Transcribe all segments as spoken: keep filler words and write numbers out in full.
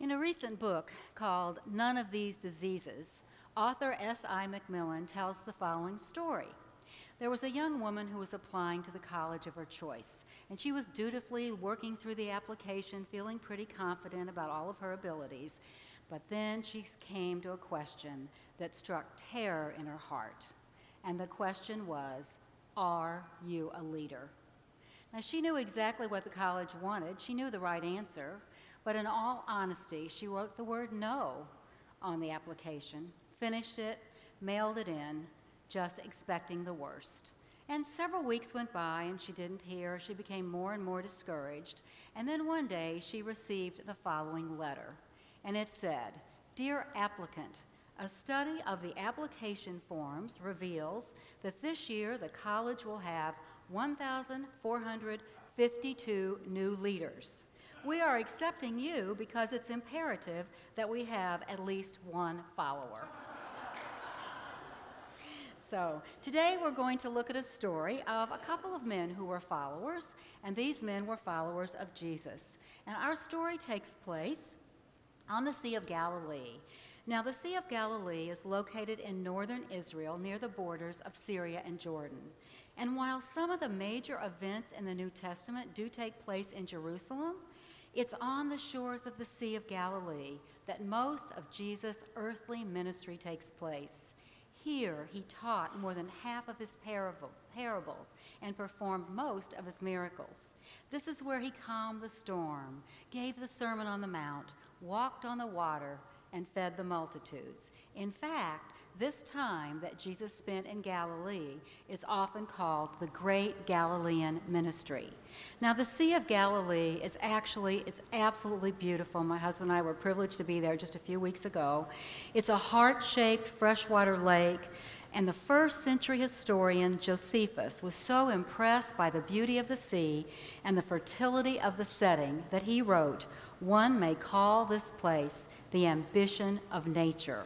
In a recent book called None of These Diseases, author S I McMillan tells the following story. There was a young woman who was applying to the college of her choice, and she was dutifully working through the application, feeling pretty confident about all of her abilities. But then she came to a question that struck terror in her heart. And the question was, are you a leader? Now, she knew exactly what the college wanted. She knew the right answer. But in all honesty, she wrote the word no on the application, finished it, mailed it in, just expecting the worst. And several weeks went by and she didn't hear. She became more and more discouraged. And then one day she received the following letter. And it said, "Dear applicant, a study of the application forms reveals that this year the college will have one thousand four hundred fifty-two new leaders. We are accepting you because it's imperative that we have at least one follower." So today we're going to look at a story of a couple of men who were followers, and these men were followers of Jesus. And our story takes place on the Sea of Galilee. Now, the Sea of Galilee is located in northern Israel near the borders of Syria and Jordan. And while some of the major events in the New Testament do take place in Jerusalem, it's on the shores of the Sea of Galilee that most of Jesus' earthly ministry takes place. Here, he taught more than half of his parable, parables and performed most of his miracles. This is where he calmed the storm, gave the Sermon on the Mount, walked on the water, and fed the multitudes. In fact, this time that Jesus spent in Galilee is often called the Great Galilean Ministry. Now, the Sea of Galilee is actually, it's absolutely beautiful. My husband and I were privileged to be there just a few weeks ago. It's a heart-shaped freshwater lake, and the first century historian Josephus was so impressed by the beauty of the sea and the fertility of the setting that he wrote, "One may call this place the ambition of nature."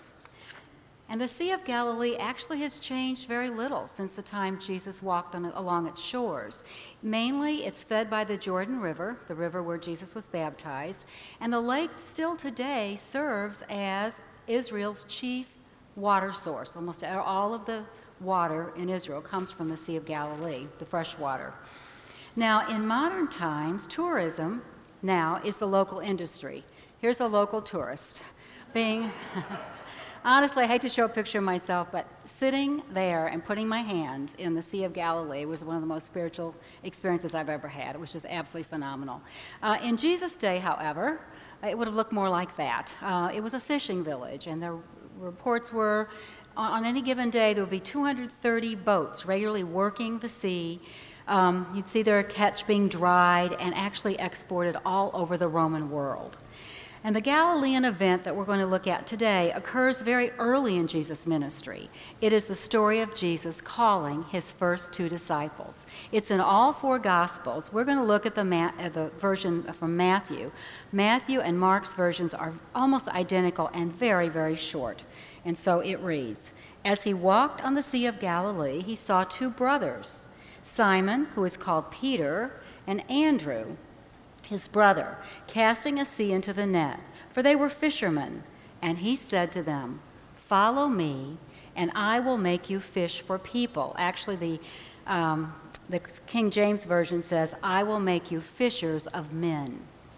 And the Sea of Galilee actually has changed very little since the time Jesus walked on, along its shores. Mainly, it's fed by the Jordan River, the river where Jesus was baptized, and the lake still today serves as Israel's chief water source. Almost all of the water in Israel comes from the Sea of Galilee, the fresh water. Now, in modern times, tourism now is the local industry. Here's a local tourist being... Honestly, I hate to show a picture of myself, but sitting there and putting my hands in the Sea of Galilee was one of the most spiritual experiences I've ever had. It was just absolutely phenomenal. Uh, in Jesus' day, however, it would have looked more like that. Uh, it was a fishing village, and the reports were on, on any given day there would be two hundred thirty boats regularly working the sea. Um, you'd see their catch being dried and actually exported all over the Roman world. And the Galilean event that we're going to look at today occurs very early in Jesus' ministry. It is the story of Jesus calling his first two disciples. It's in all four Gospels. We're going to look at the, Ma- uh, the version from Matthew. Matthew and Mark's versions are almost identical and very, very short. And so it reads, "As he walked on the Sea of Galilee, he saw two brothers, Simon, who is called Peter, and Andrew, his brother, casting a sea into the net, for they were fishermen. And he said to them, 'Follow me, and I will make you fish for people.'" Actually, the, um, the King James Version says, "I will make you fishers of men."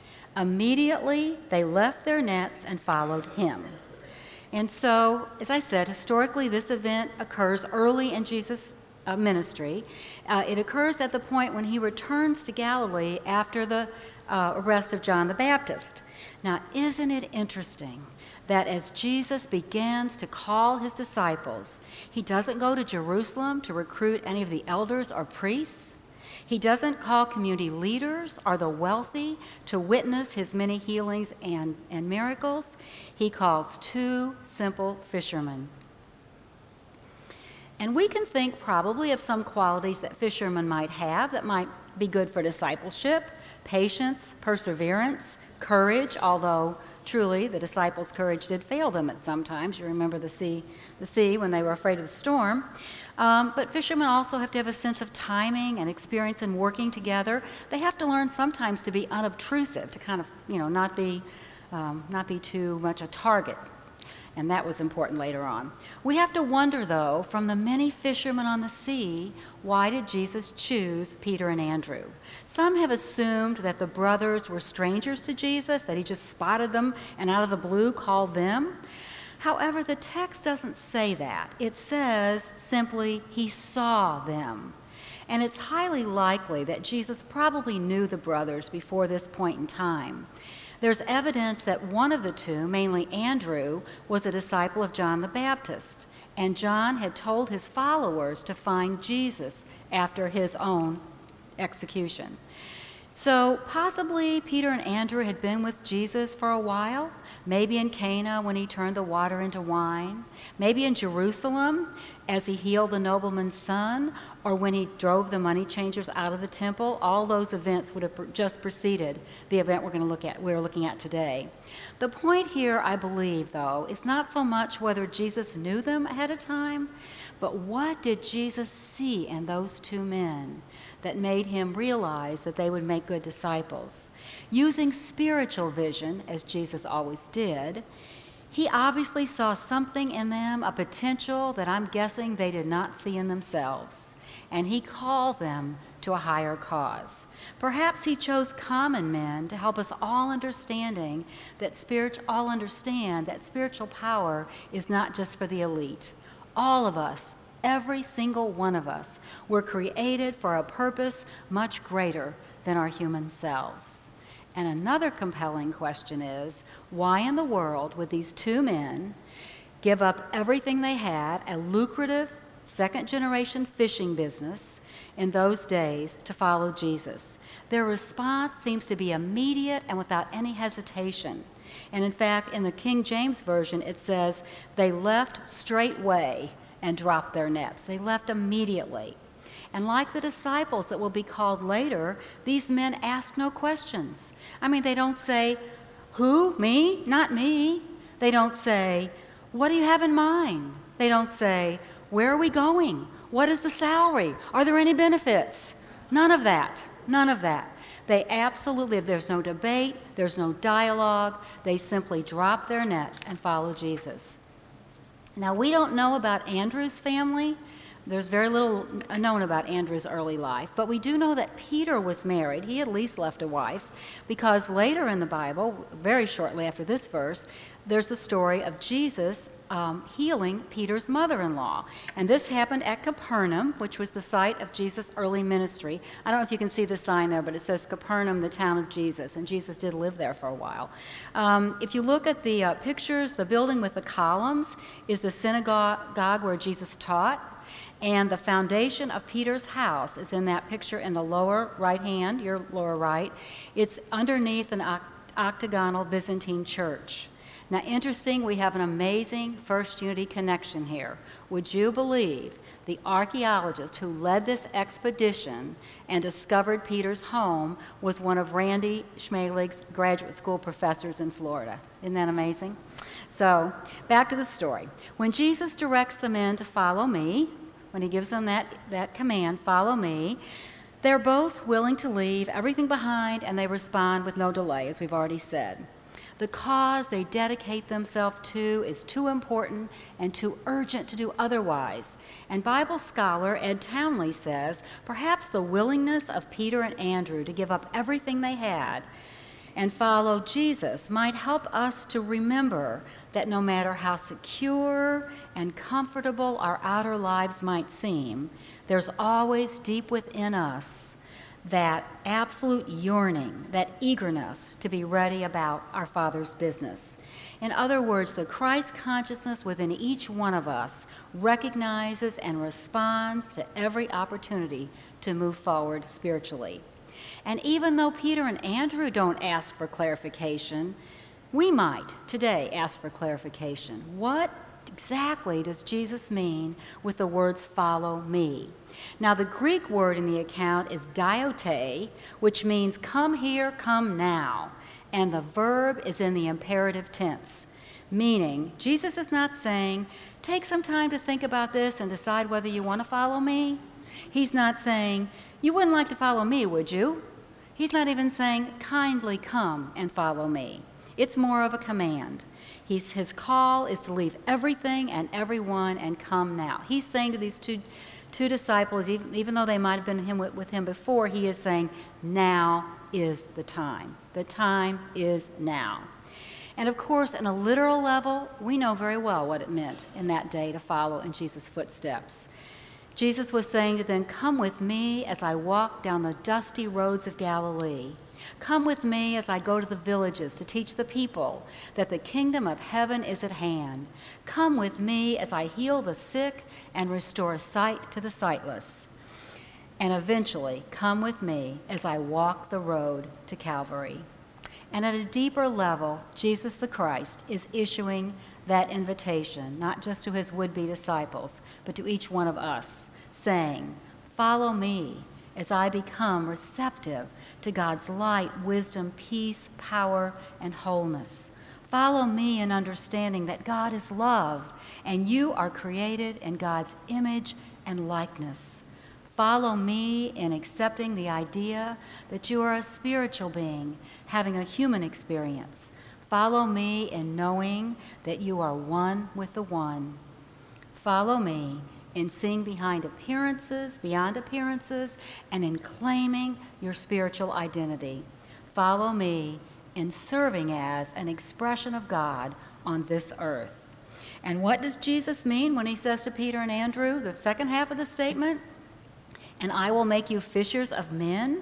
Immediately, they left their nets and followed him. And so, as I said, historically, this event occurs early in Jesus' uh, ministry. Uh, it occurs at the point when he returns to Galilee after the Uh, arrest of John the Baptist. Now, isn't it interesting that as Jesus begins to call his disciples, he doesn't go to Jerusalem to recruit any of the elders or priests? He doesn't call community leaders or the wealthy to witness his many healings and, and miracles. He calls two simple fishermen. And we can think probably of some qualities that fishermen might have that might be good for discipleship: patience, perseverance, courage, although truly the disciples' courage did fail them at some times. You remember the sea, the sea when they were afraid of the storm. Um, but fishermen also have to have a sense of timing and experience in working together. They have to learn sometimes to be unobtrusive, to kind of, you know, not be um, not be too much a target. And that was important later on. We have to wonder, though, from the many fishermen on the sea, why did Jesus choose Peter and Andrew? Some have assumed that the brothers were strangers to Jesus, that he just spotted them and out of the blue called them. However, the text doesn't say that. It says simply, he saw them. And it's highly likely that Jesus probably knew the brothers before this point in time. There's evidence that one of the two, mainly Andrew, was a disciple of John the Baptist, and John had told his followers to find Jesus after his own execution. So possibly Peter and Andrew had been with Jesus for a while, maybe in Cana when he turned the water into wine, maybe in Jerusalem as he healed the nobleman's son, or when he drove the money changers out of the temple. All those events would have just preceded the event we're going to look at, we're looking at today. The point here, I believe, though, is not so much whether Jesus knew them ahead of time, but what did Jesus see in those two men that made him realize that they would make good disciples? Using spiritual vision, as Jesus always did, he obviously saw something in them, a potential that I'm guessing they did not see in themselves, and he called them to a higher cause. Perhaps he chose common men to help us all understanding that spirit, all understand that spiritual power is not just for the elite. All of us, every single one of us, were created for a purpose much greater than our human selves. And another compelling question is, why in the world would these two men give up everything they had, a lucrative second-generation fishing business in those days, to follow Jesus? Their response seems to be immediate and without any hesitation. And in fact, in the King James Version, it says, they left straightway and dropped their nets. They left immediately. And like the disciples that will be called later, these men ask no questions. I mean, they don't say, who? Me? Not me. They don't say, what do you have in mind? They don't say, where are we going? What is the salary? Are there any benefits? None of that. None of that. They absolutely, there's no debate, there's no dialogue. They simply drop their nets and follow Jesus. Now, we don't know about Andrew's family. There's very little known about Andrew's early life, but we do know that Peter was married. He at least left a wife, because later in the Bible, very shortly after this verse, there's the story of Jesus um, healing Peter's mother-in-law. And this happened at Capernaum, which was the site of Jesus' early ministry. I don't know if you can see the sign there, but it says Capernaum, the town of Jesus, and Jesus did live there for a while. Um, if you look at the uh, pictures, the building with the columns is the synagogue where Jesus taught. And the foundation of Peter's house is in that picture in the lower right hand, your lower right. It's underneath an oct- octagonal Byzantine church. Now, interesting, we have an amazing First Unity connection here. Would you believe the archaeologist who led this expedition and discovered Peter's home was one of Randy Schmalig's graduate school professors in Florida? Isn't that amazing? So, back to the story. When Jesus directs the men to follow me, when he gives them that, that command, follow me, they're both willing to leave everything behind, and they respond with no delay, as we've already said. The cause they dedicate themselves to is too important and too urgent to do otherwise. And Bible scholar Ed Townley says, perhaps the willingness of Peter and Andrew to give up everything they had and follow Jesus might help us to remember that no matter how secure and comfortable our outer lives might seem, there's always deep within us that absolute yearning, that eagerness to be ready about our Father's business. In other words, the Christ consciousness within each one of us recognizes and responds to every opportunity to move forward spiritually. And even though Peter and Andrew don't ask for clarification, we might today ask for clarification. What exactly does Jesus mean with the words, follow me? Now, the Greek word in the account is diote, which means come here, come now. And the verb is in the imperative tense, meaning Jesus is not saying, take some time to think about this and decide whether you want to follow me. He's not saying, you wouldn't like to follow me, would you? He's not even saying, kindly come and follow me. It's more of a command. He's, his call is to leave everything and everyone and come now. He's saying to these two, two disciples, even, even though they might have been him with, with him before, he is saying, now is the time. The time is now. And of course, on a literal level, we know very well what it meant in that day to follow in Jesus' footsteps. Jesus was saying to them, come with me as I walk down the dusty roads of Galilee. Come with me as I go to the villages to teach the people that the kingdom of heaven is at hand. Come with me as I heal the sick and restore sight to the sightless. And eventually, come with me as I walk the road to Calvary. And at a deeper level, Jesus the Christ is issuing that invitation, not just to his would-be disciples, but to each one of us, saying, follow me as I become receptive to God's light, wisdom, peace, power, and wholeness. Follow me in understanding that God is love, and you are created in God's image and likeness. Follow me in accepting the idea that you are a spiritual being having a human experience. Follow me in knowing that you are one with the one. Follow me in seeing behind appearances, beyond appearances, and in claiming your spiritual identity. Follow me in serving as an expression of God on this earth. And what does Jesus mean when he says to Peter and Andrew, the second half of the statement, and I will make you fishers of men?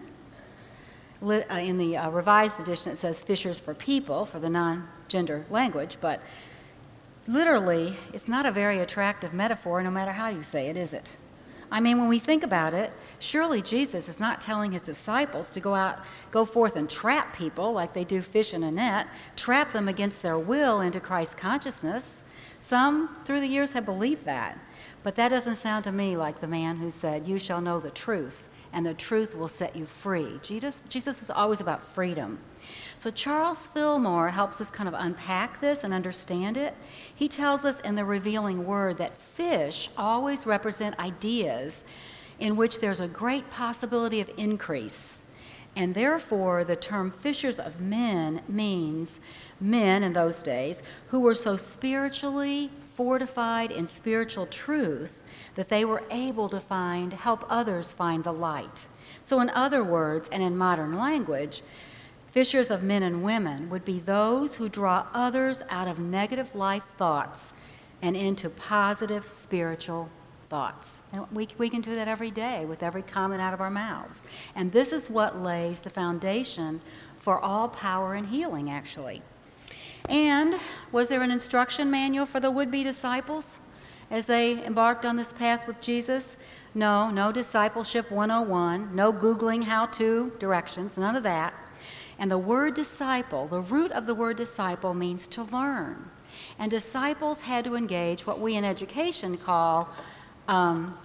In the uh, Revised Edition, it says fishers for people, for the non-gender language, but literally, it's not a very attractive metaphor, no matter how you say it, is it? I mean, when we think about it, surely Jesus is not telling his disciples to go out, go forth and trap people like they do fish in a net, trap them against their will into Christ's consciousness. Some, through the years, have believed that, but that doesn't sound to me like the man who said, you shall know the truth, and the truth will set you free. Jesus, Jesus was always about freedom. So Charles Fillmore helps us kind of unpack this and understand it. He tells us in the Revealing Word that fish always represent ideas in which there's a great possibility of increase. And therefore, the term fishers of men means men in those days who were so spiritually fortified in spiritual truth that they were able to find, help others find the light. So in other words, and in modern language, fishers of men and women would be those who draw others out of negative life thoughts and into positive spiritual thoughts. And we, we can do that every day with every comment out of our mouths. And this is what lays the foundation for all power and healing, actually. And was there an instruction manual for the would-be disciples as they embarked on this path with Jesus? No, no discipleship one oh one, no Googling how-to directions, none of that. And the word disciple, the root of the word disciple means to learn. And disciples had to engage what we in education call um,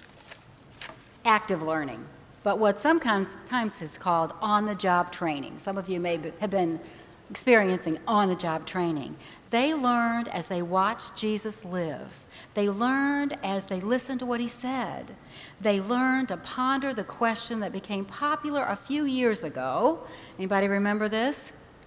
active learning, but what sometimes is called on-the-job training. Some of you may be, have been experiencing on-the-job training. They learned as they watched Jesus live. They learned as they listened to what he said. They learned to ponder the question that became popular a few years ago. Anybody remember this?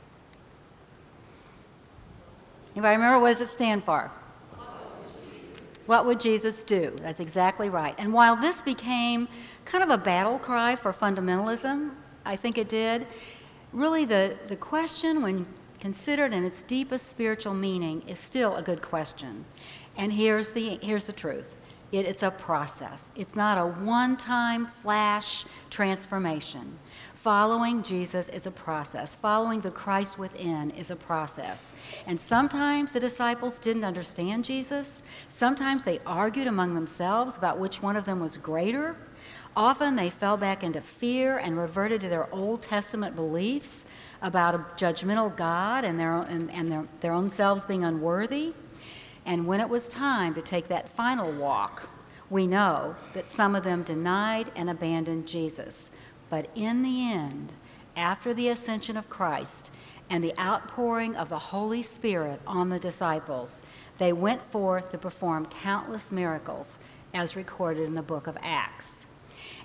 Anybody remember? What does it stand for? What would Jesus do? That's exactly right. And while this became kind of a battle cry for fundamentalism, I think it did, really the, the question, when considered in its deepest spiritual meaning, is still a good question. And here's the, here's the truth. It, it's a process. It's not a one-time flash transformation. Following Jesus is a process. Following the Christ within is a process. And sometimes the disciples didn't understand Jesus. Sometimes they argued among themselves about which one of them was greater. Often they fell back into fear and reverted to their Old Testament beliefs about a judgmental God and their, and, and their, their own selves being unworthy. And when it was time to take that final walk, we know that some of them denied and abandoned Jesus. But in the end, after the ascension of Christ and the outpouring of the Holy Spirit on the disciples, they went forth to perform countless miracles as recorded in the book of Acts.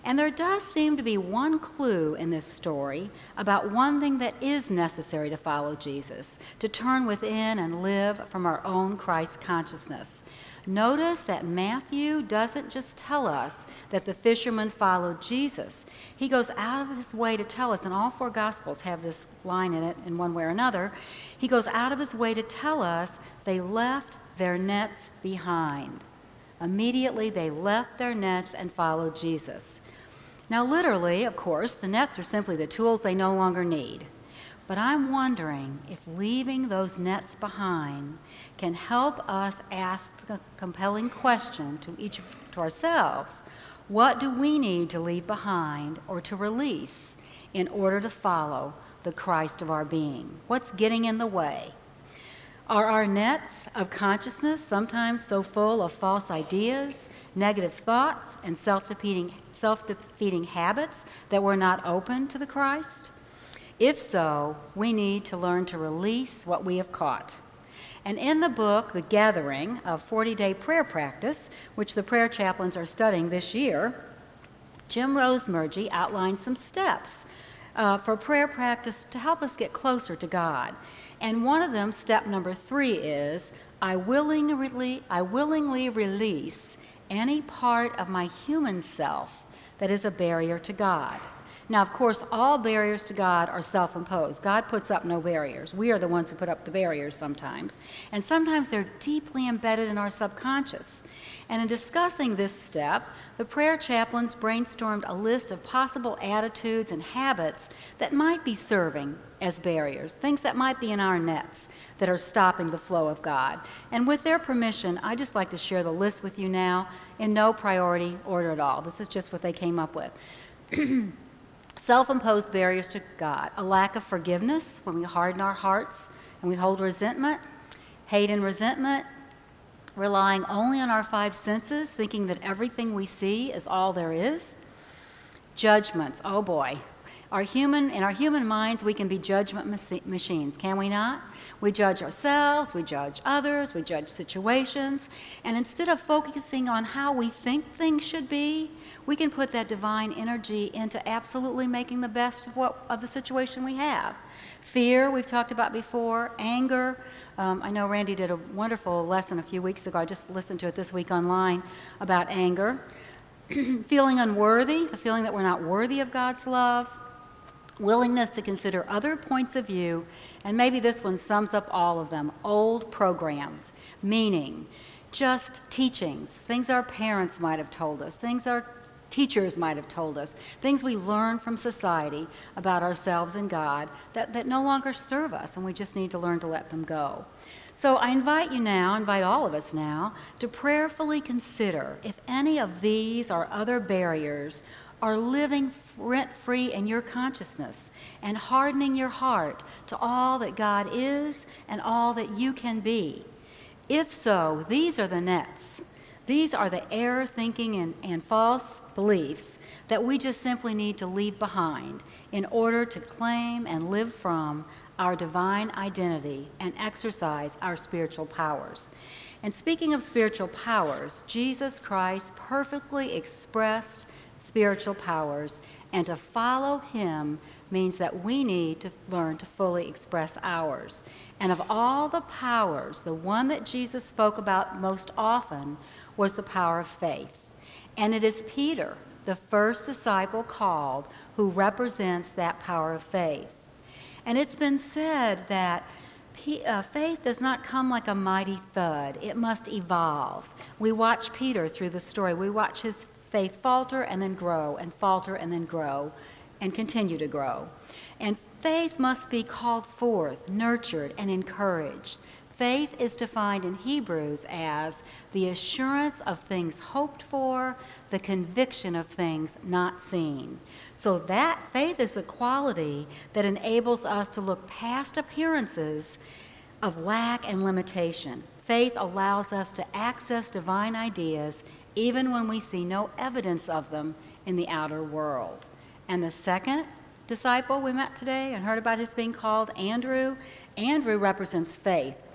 And there does seem to be one clue in this story about one thing that is necessary to follow Jesus, to turn within and live from our own Christ consciousness. Notice that Matthew doesn't just tell us that the fishermen followed Jesus. He goes out of his way to tell us, and all four Gospels have this line in it in one way or another. He goes out of his way to tell us they left their nets behind. Immediately they left their nets and followed Jesus. Now, literally, of course, the nets are simply the tools they no longer need. But I'm wondering if leaving those nets behind can help us ask the compelling question to each to ourselves: what do we need to leave behind or to release in order to follow the Christ of our being? What's getting in the way? Are our nets of consciousness sometimes so full of false ideas, negative thoughts, and self-defeating, self-defeating habits that we're not open to the Christ? If so, we need to learn to release what we have caught. And in the book, The Gathering, a forty-day prayer practice, which the prayer chaplains are studying this year, Jim Rosemergy outlines some steps uh, for prayer practice to help us get closer to God. And one of them, step number three, is I willingly, I willingly release any part of my human self that is a barrier to God. Now, of course, all barriers to God are self-imposed. God puts up no barriers. We are the ones who put up the barriers sometimes. And sometimes they're deeply embedded in our subconscious. And in discussing this step, the prayer chaplains brainstormed a list of possible attitudes and habits that might be serving as barriers, things that might be in our nets that are stopping the flow of God. And with their permission, I'd just like to share the list with you now in no priority order at all. This is just what they came up with. Self-imposed barriers to God: a lack of forgiveness when we harden our hearts and we hold resentment, hate and resentment, relying only on our five senses, thinking that everything we see is all there is, judgments. Oh boy. Our human, in our human minds, we can be judgment machines, can we not? We judge ourselves, we judge others, we judge situations, and instead of focusing on how we think things should be, we can put that divine energy into absolutely making the best of what of the situation we have. Fear, we've talked about before, anger. Um, I know Randy did a wonderful lesson a few weeks ago. I just listened to it this week online about anger. Feeling unworthy, the feeling that we're not worthy of God's love. Willingness to consider other points of view, and maybe this one sums up all of them: old programs, meaning just teachings, things our parents might have told us, things our teachers might have told us, things we learn from society about ourselves and God that, that no longer serve us, and we just need to learn to let them go. So I invite you now, invite all of us now, to prayerfully consider if any of these or other barriers are living rent-free in your consciousness and hardening your heart to all that God is and all that you can be. If so, these are the nets. These are the error thinking and, and false beliefs that we just simply need to leave behind in order to claim and live from our divine identity and exercise our spiritual powers. And speaking of spiritual powers, Jesus Christ perfectly expressed spiritual powers, and to follow him means that we need to learn to fully express ours. And of all the powers, the one that Jesus spoke about most often was the power of faith. And it is Peter, the first disciple called, who represents that power of faith. And it's been said that uh, faith does not come like a mighty thud. It must evolve. We watch Peter through the story. We watch his faith falter and then grow, and falter and then grow, and continue to grow. And faith must be called forth, nurtured, and encouraged. Faith is defined in Hebrews as the assurance of things hoped for, the conviction of things not seen. So that faith is a quality that enables us to look past appearances of lack and limitation. Faith allows us to access divine ideas even when we see no evidence of them in the outer world. And the second disciple we met today and heard about his being called, Andrew, Andrew represents faith.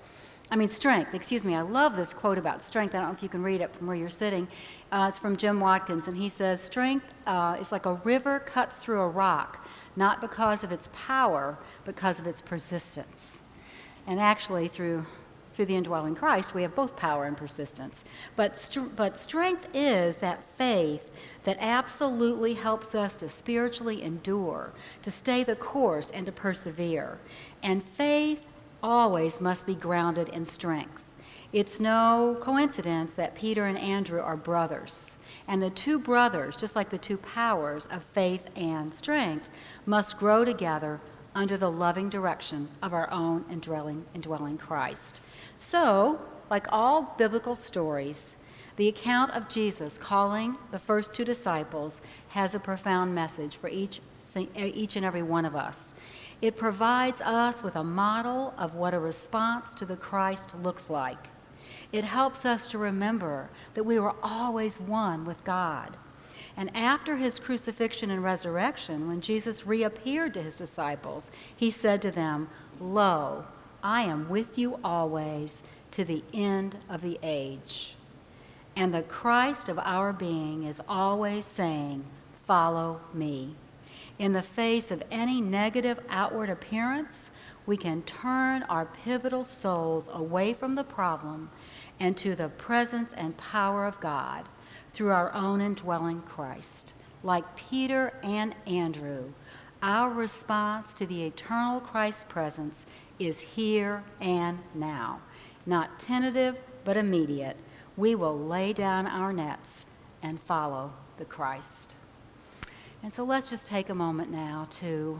I mean, strength, excuse me. I love this quote about strength. I don't know if you can read it from where you're sitting. Uh, it's from Jim Watkins, and he says, strength uh, is like a river cuts through a rock, not because of its power, but because of its persistence. And actually, through through the indwelling Christ, we have both power and persistence. But, str- but strength is that faith that absolutely helps us to spiritually endure, to stay the course, and to persevere. And faith always must be grounded in strength. It's no coincidence that Peter and Andrew are brothers. And the two brothers, just like the two powers of faith and strength, must grow together under the loving direction of our own indwelling, indwelling Christ. So, like all biblical stories, the account of Jesus calling the first two disciples has a profound message for each, each and every one of us. It provides us with a model of what a response to the Christ looks like. It helps us to remember that we were always one with God. And after his crucifixion and resurrection, when Jesus reappeared to his disciples, he said to them, "Lo, I am with you always to the end of the age." And the Christ of our being is always saying, "Follow me." In the face of any negative outward appearance, we can turn our pivotal souls away from the problem and to the presence and power of God through our own indwelling Christ. Like Peter and Andrew, our response to the eternal Christ's presence is here and now. Not tentative, but immediate. We will lay down our nets and follow the Christ. And so let's just take a moment now to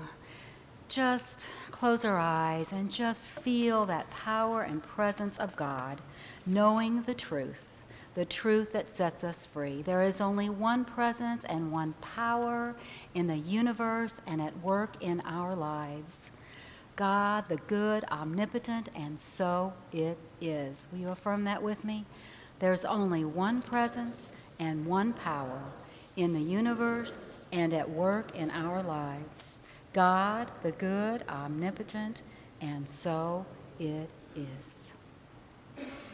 just close our eyes and just feel that power and presence of God, knowing the truth, the truth that sets us free. There is only one presence and one power in the universe and at work in our lives. God, the good, omnipotent, and so it is. Will you affirm that with me? There's only one presence and one power in the universe and at work in our lives. God, the good, omnipotent, and so it is.